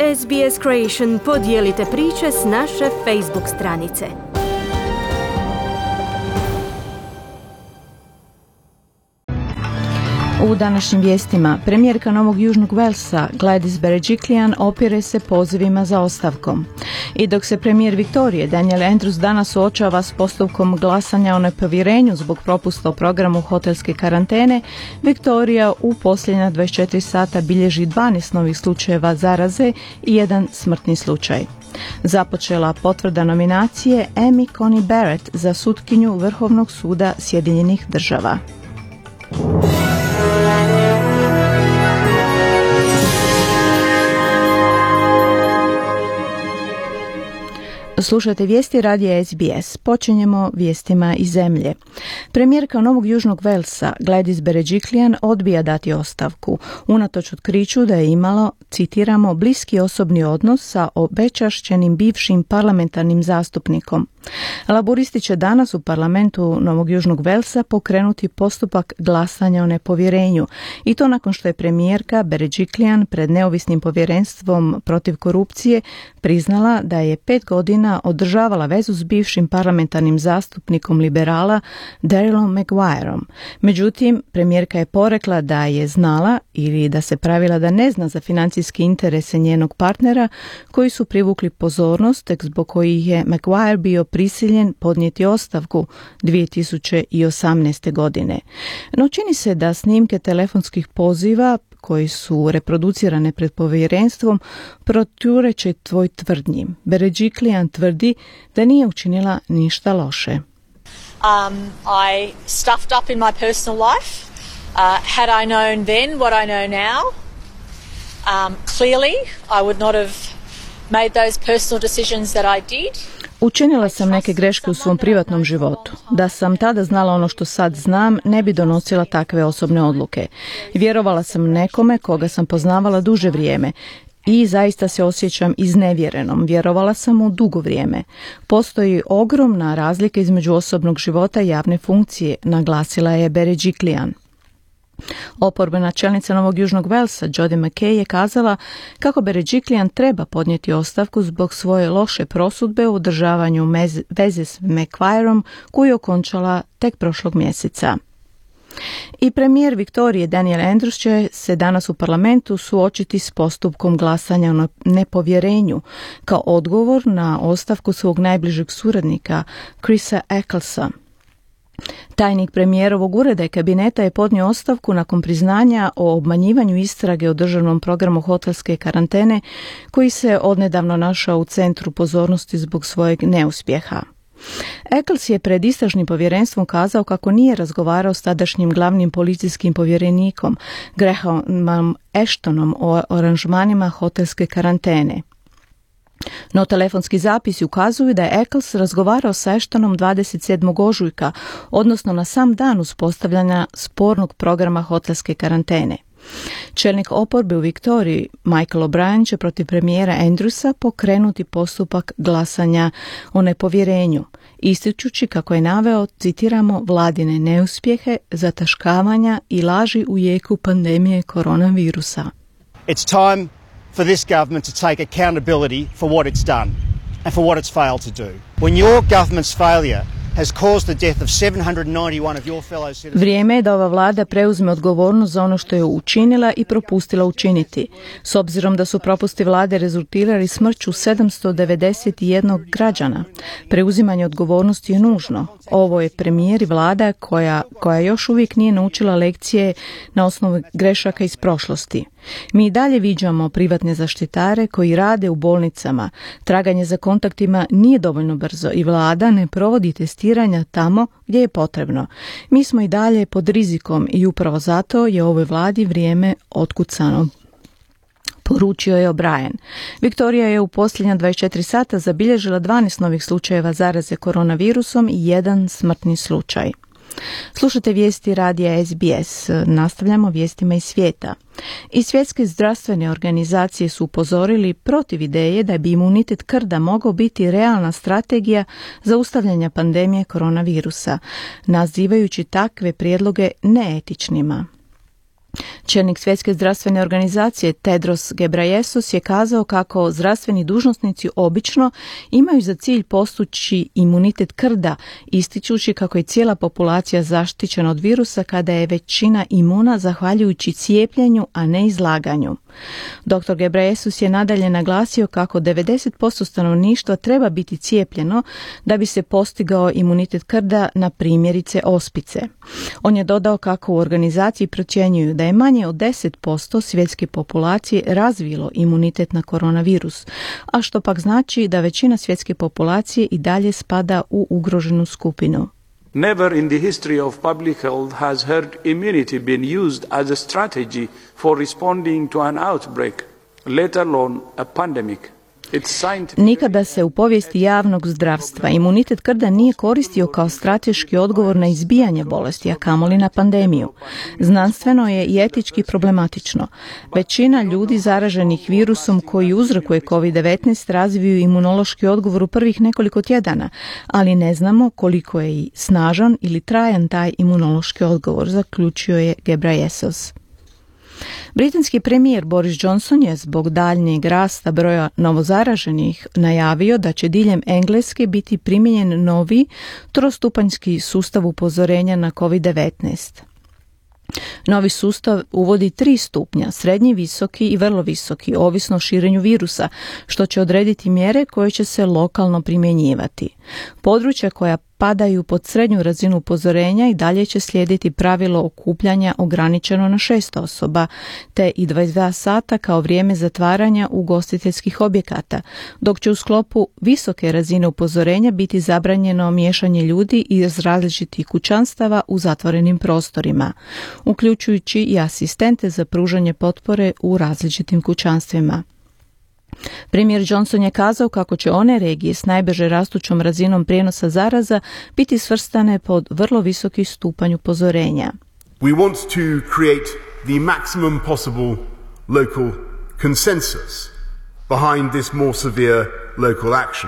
SBS Creation, podijelite priče s naše Facebook stranice. U današnjim vijestima, premijerka Novog Južnog Velsa Gladys Berejiklian opire se pozivima za ostavkom. I dok se premijer Viktorije Daniel Andrews danas suočava s postupkom glasanja o nepovjerenju zbog propusta u programu hotelske karantene, Viktorija u posljednja 24 sata bilježi 12 novih slučajeva zaraze i jedan smrtni slučaj. Započela potvrda nominacije Amy Coney Barrett za sutkinju Vrhovnog suda Sjedinjenih Država. Slušajte vijesti radija SBS. Počinjemo vijestima iz zemlje. Premijerka Novog Južnog Velsa Gladys Berejiklian odbija dati ostavku, unatoč otkriću da je imalo, citiramo, bliski osobni odnos sa obečašćenim bivšim parlamentarnim zastupnikom. Laburisti će danas u parlamentu Novog Južnog Velsa pokrenuti postupak glasanja o nepovjerenju, i to nakon što je premijerka Berejiklian pred neovisnim povjerenstvom protiv korupcije priznala da je 5 godina održavala vezu s bivšim parlamentarnim zastupnikom liberala Darylom Maguireom. Međutim, premijerka je porekla da je znala ili da se pravila da ne zna za financijske interese njenog partnera koji su privukli pozornost, tek zbog kojih je Maguire bio prisiljen podnijeti ostavku 2018. godine. No čini se da snimke telefonskih poziva koji su reproducirane pred povjerenstvom protureče tvoj tvrdnji. Berejiklian tvrdi da nije učinila ništa loše. I stuffed up in my personal life. Had I known then what I know now, clearly I would not have made those personal decisions that I did. Učinila sam neke greške u svom privatnom životu. Da sam tada znala ono što sad znam, ne bi donosila takve osobne odluke. Vjerovala sam nekome koga sam poznavala duže vrijeme i zaista se osjećam iznevjerenom. Vjerovala sam u dugo vrijeme. Postoji ogromna razlika između osobnog života i javne funkcije, naglasila je Berejiklian. Oporbena čelnica Novog Južnog Velsa Jodi McKay je kazala kako Berejiklian treba podnijeti ostavku zbog svoje loše prosudbe u održavanju veze s Maguireom koju je okončala tek prošlog mjeseca. I premijer Viktorije Daniel Andrews će se danas u parlamentu suočiti s postupkom glasanja o nepovjerenju kao odgovor na ostavku svog najbližeg suradnika Chrisa Ecclesa. Tajnik premijerovog ureda i kabineta je podnio ostavku nakon priznanja o obmanjivanju istrage o državnom programu hotelske karantene koji se odnedavno našao u centru pozornosti zbog svojeg neuspjeha. Eccles je pred istražnim povjerenstvom kazao kako nije razgovarao s tadašnjim glavnim policijskim povjerenikom Grahamom Ashtonom o aranžmanima hotelske karantene. No telefonski zapisi ukazuju da je Eccles razgovarao sa Ashtonom 27. ožujka, odnosno na sam dan uspostavljanja spornog programa hotelske karantene. Čelnik oporbe u Viktoriji, Michael O'Brien, će protiv premijera Andrewsa pokrenuti postupak glasanja o nepovjerenju, ističući kako je naveo, citiramo, vladine neuspjehe, zataškavanja i laži u jeku pandemije koronavirusa. It's time for this government to take accountability for what it's done and for what it's failed to do. When your government's failure has caused the death of 791 of your fellow citizens. Vrijeme je da ova vlada preuzme odgovornost za ono što je učinila i propustila učiniti. S obzirom da su propusti vlade rezultirali smrću 791 građana, preuzimanje odgovornosti je nužno. Ovo je premijer i vlada koja još uvijek nije naučila lekcije na osnovu grešaka iz prošlosti. Mi i dalje viđamo privatne zaštitare koji rade u bolnicama. Traganje za kontaktima nije dovoljno brzo i vlada ne provodi testiranja tamo gdje je potrebno. Mi smo i dalje pod rizikom i upravo zato je ovoj vladi vrijeme otkucano, poručio je O'Brien. Viktorija je u posljednja 24 sata zabilježila 12 novih slučajeva zaraze koronavirusom i jedan smrtni slučaj. Slušate vijesti radija SBS. Nastavljamo vijestima iz svijeta. I svjetske zdravstvene organizacije su upozorili protiv ideje da bi imunitet krda mogao biti realna strategija zaustavljanja pandemije koronavirusa, nazivajući takve prijedloge neetičnima. Čelnik Svjetske zdravstvene organizacije Tedros Ghebreyesus je kazao kako zdravstveni dužnosnici obično imaju za cilj postići imunitet krda, ističući kako je cijela populacija zaštićena od virusa kada je većina imuna zahvaljujući cijepljenju, a ne izlaganju. Dr. Ghebreyesus je nadalje naglasio kako 90% stanovništva treba biti cijepljeno da bi se postigao imunitet krda na primjerice ospice. On je dodao kako u organizaciji procjenjuju da je manje od 10% svjetske populacije razvilo imunitet na koronavirus, a što pak znači da većina svjetske populacije i dalje spada u ugroženu skupinu. Never in the history of public health has herd immunity been used as a strategy for responding to an outbreak, let alone a pandemic. Nikada se u povijesti javnog zdravstva imunitet krda nije koristio kao strateški odgovor na izbijanje bolesti, a kamoli na pandemiju. Znanstveno je i etički problematično. Većina ljudi zaraženih virusom koji uzrokuje COVID-19 razviju imunološki odgovor u prvih nekoliko tjedana, ali ne znamo koliko je i snažan ili trajan taj imunološki odgovor, zaključio je Ghebreyesus. Britanski premijer Boris Johnson je zbog daljnjeg rasta broja novozaraženih najavio da će diljem Engleske biti primijenjen novi trostupanjski sustav upozorenja na COVID-19. Novi sustav uvodi 3 stupnja, srednji, visoki i vrlo visoki, ovisno o širenju virusa, što će odrediti mjere koje će se lokalno primjenjivati. Područja koja padaju pod srednju razinu upozorenja i dalje će slijediti pravilo okupljanja ograničeno na 6 osoba, te i 22 sata kao vrijeme zatvaranja ugostiteljskih objekata, dok će u sklopu visoke razine upozorenja biti zabranjeno miješanje ljudi iz različitih kućanstava u zatvorenim prostorima, uključujući i asistente za pružanje potpore u različitim kućanstvima. Premijer Johnson je kazao kako će one regije s najbrže rastućom razinom prijenosa zaraza biti svrstane pod vrlo visoki stupanj upozorenja. We want to create the maximum possible local consensus behind this more severe local action.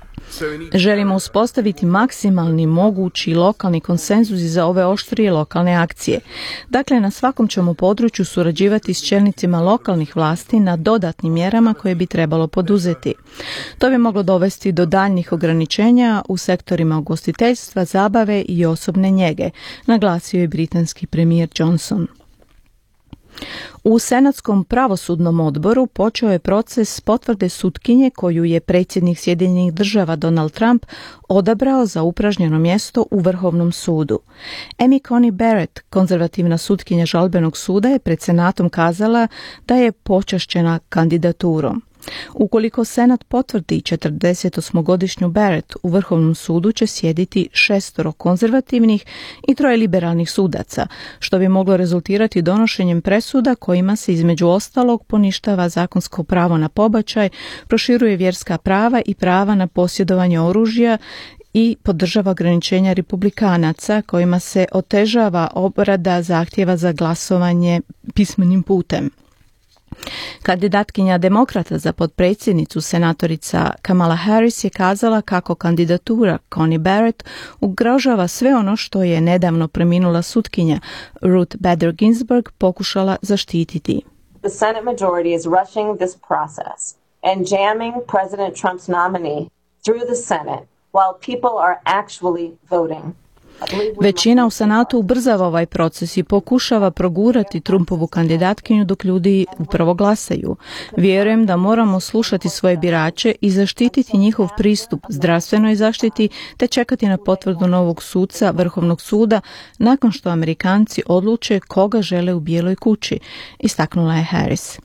Želimo uspostaviti maksimalni mogući lokalni konsenzus za ove oštrije lokalne akcije. Dakle, na svakom ćemo području surađivati s čelnicima lokalnih vlasti na dodatnim mjerama koje bi trebalo poduzeti. To bi moglo dovesti do daljnjih ograničenja u sektorima ugostiteljstva, zabave i osobne njege, naglasio je britanski premijer Johnson. U Senatskom pravosudnom odboru počeo je proces potvrde sutkinje koju je predsjednik Sjedinjenih Država Donald Trump odabrao za upražnjeno mjesto u Vrhovnom sudu. Amy Coney Barrett, konzervativna sutkinja žalbenog suda, je pred Senatom kazala da je počašćena kandidaturom. Ukoliko Senat potvrdi 48-godišnju Barrett, u Vrhovnom sudu će sjediti 6 konzervativnih i 3 liberalnih sudaca, što bi moglo rezultirati donošenjem presuda kojima se između ostalog poništava zakonsko pravo na pobačaj, proširuje vjerska prava i prava na posjedovanje oružja i podržava ograničenja republikanaca kojima se otežava obrada zahtjeva za glasovanje pismenim putem. Kandidatkinja demokrata za potpredsjednicu, senatorica Kamala Harris, je kazala kako kandidatura Coney Barrett ugrožava sve ono što je nedavno preminula sutkinja Ruth Bader Ginsburg pokušala zaštititi. The Senate majority is rushing this process and jamming President Trump's nominee through the Senate while people are actually voting. Većina u Senatu ubrzava ovaj proces i pokušava progurati Trumpovu kandidatkinju dok ljudi upravo glasaju. Vjerujem da moramo slušati svoje birače i zaštititi njihov pristup zdravstvenoj zaštiti te čekati na potvrdu novog suca Vrhovnog suda nakon što Amerikanci odluče koga žele u Bijeloj kući, istaknula je Harris.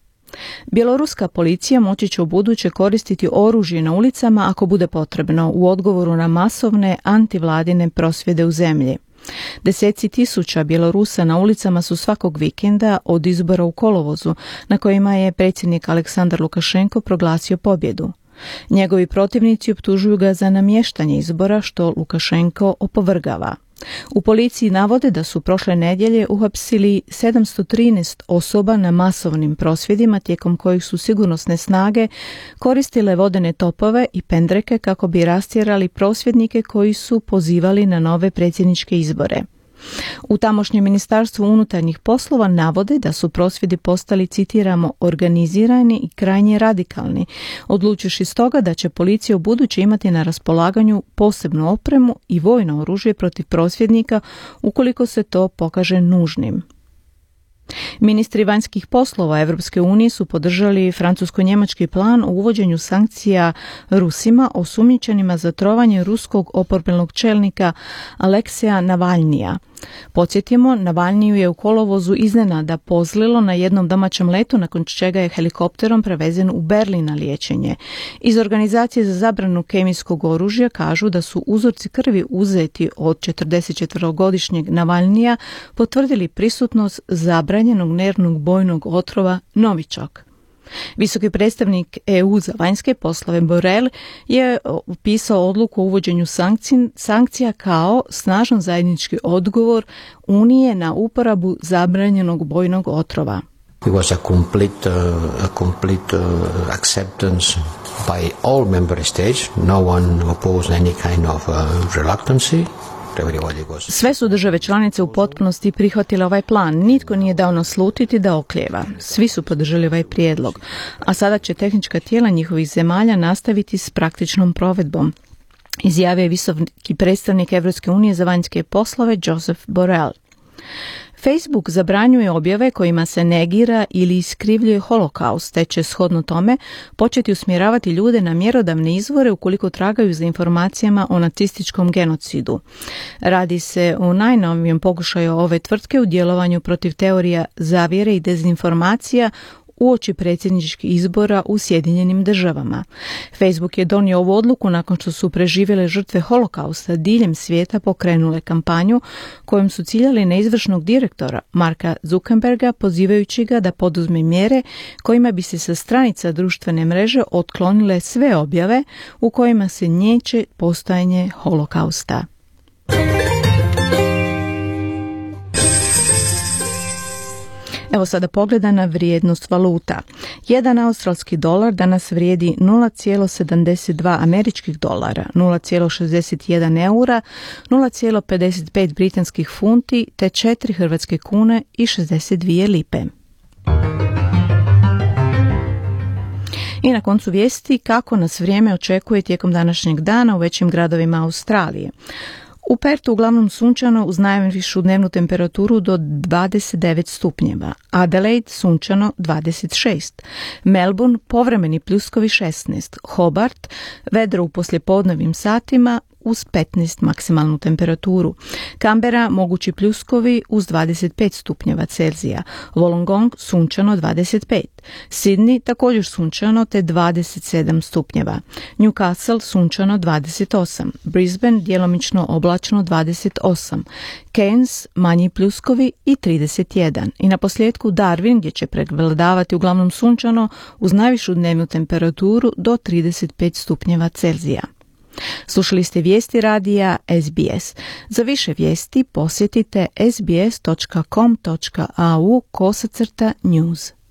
Bjeloruska policija moći će ubuduće koristiti oružje na ulicama ako bude potrebno u odgovoru na masovne antivladine prosvjede u zemlji. Deseci tisuća Bjelorusa na ulicama su svakog vikenda od izbora u kolovozu na kojima je predsjednik Aleksandar Lukašenko proglasio pobjedu. Njegovi protivnici optužuju ga za namještanje izbora što Lukašenko opovrgava. U policiji navode da su prošle nedjelje uhapsili 713 osoba na masovnim prosvjedima tijekom kojih su sigurnosne snage koristile vodene topove i pendreke kako bi rastjerali prosvjednike koji su pozivali na nove predsjedničke izbore. U tamošnjem ministarstvu unutarnjih poslova navode da su prosvjedi postali, citiramo, organizirani i krajnje radikalni, odlučivši stoga da će policija ubuduće imati na raspolaganju posebnu opremu i vojno oružje protiv prosvjednika ukoliko se to pokaže nužnim. Ministri vanjskih poslova Europske unije su podržali francusko-njemački plan o uvođenju sankcija Rusima osumnjičenima za trovanje ruskog oporbenog čelnika Alekseja Navalnija. Podsjetimo, Navalniju je u kolovozu iznenada pozlilo na jednom domaćem letu, nakon čega je helikopterom prevezen u Berlin na liječenje. Iz Organizacije za zabranu kemijskog oružja kažu da su uzorci krvi uzeti od 44-godišnjeg Navalnija potvrdili prisutnost zabranjenog nervnog bojnog otrova Novichok. Visoki predstavnik EU za vanjske poslove Borrell je opisao odluku o uvođenju sankcija kao snažan zajednički odgovor Unije na uporabu zabranjenog bojnog otrova. It was a complete acceptance by all member states. No one opposed any kind of reluctancy. Sve su države članice u potpunosti prihvatile ovaj plan. Nitko nije dao naslutiti da oklijeva. Svi su podržali ovaj prijedlog. A sada će tehnička tijela njihovih zemalja nastaviti s praktičnom provedbom, izjavio je visoki predstavnik Europske unije za vanjske poslove Joseph Borrell. Facebook zabranjuje objave kojima se negira ili iskrivljuje holokaust, te će shodno tome početi usmjeravati ljude na mjerodavne izvore ukoliko tragaju za informacijama o nacističkom genocidu. Radi se o najnovijem pokušaju ove tvrtke u djelovanju protiv teorija zavjere i dezinformacija uoči predsjedničkih izbora u Sjedinjenim Državama. Facebook je donio ovu odluku nakon što su preživjele žrtve holokausta diljem svijeta pokrenule kampanju kojom su ciljali na izvršnog direktora Marka Zuckerberga, pozivajući ga da poduzme mjere kojima bi se sa stranica društvene mreže otklonile sve objave u kojima se niječe postojanje holokausta. Evo sada pogleda na vrijednost valuta. Jedan australski dolar danas vrijedi 0,72 američkih dolara, 0,61 eura, 0,55 britanskih funti te 4 hrvatske kune i 62 lipe. I na koncu vijesti kako nas vrijeme očekuje tijekom današnjeg dana u većim gradovima Australije. U Pertu uglavnom sunčano uz najvišu dnevnu temperaturu do 29 stupnjeva. Adelaide sunčano 26. Melbourne povremeni pljuskovi 16. Hobart vedro u poslijepodnevnim satima uz 15 maksimalnu temperaturu. Canberra mogući pljuskovi uz 25 stupnjeva Celzija. Wollongong sunčano 25. Sydney također sunčano te 27 stupnjeva. Newcastle sunčano 28. Brisbane djelomično oblačno 28. Cairns manji pljuskovi i 31. I na posljedku Darwin gdje će prevladavati uglavnom sunčano uz najvišu dnevnu temperaturu do 35 stupnjeva Celzija. Slušali ste vijesti radija SBS. Za više vijesti posjetite sbs.com.au/news.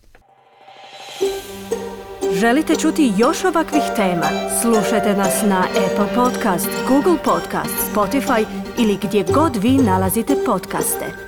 Želite čuti još ovakvih tema? Slušajte nas na Apple Podcast, Google Podcast, Spotify ili gdje god vi nalazite podcaste.